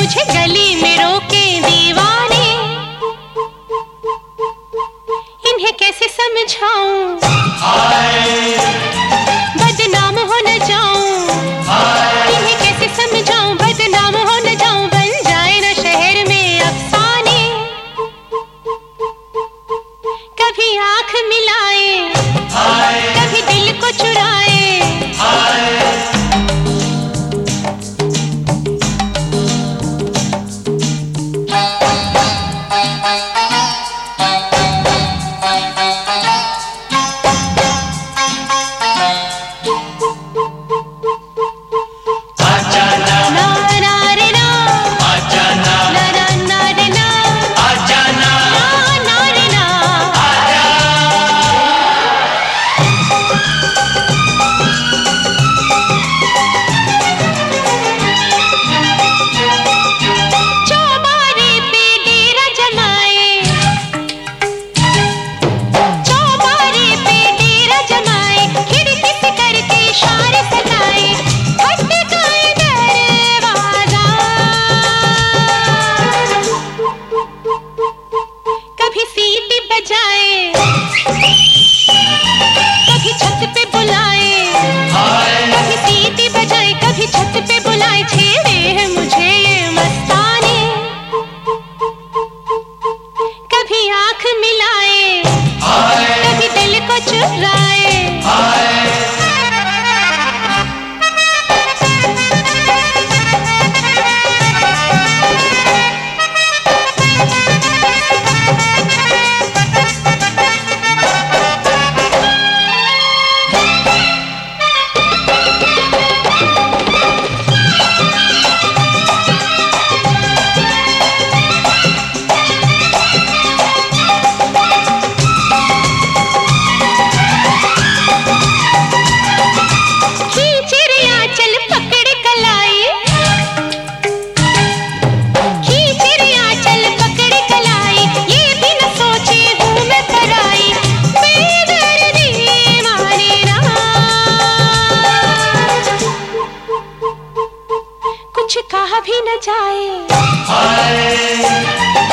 मुझे गली में रोके दीवाने, इन्हें कैसे समझाऊं, बदनाम हो न जाऊं, इन्हें कैसे समझाऊं, बदनाम हो न जाऊं, बन जाए न शहर में अफसाने। कभी आंख मिलाए, कभी दिल को चुराए, छत पे बुलाए, छेड़े हैं मुझे ये मस्ताने। कभी आंख मिलाए, कभी दिल को चुराए, कुछ कहा भी न जाए,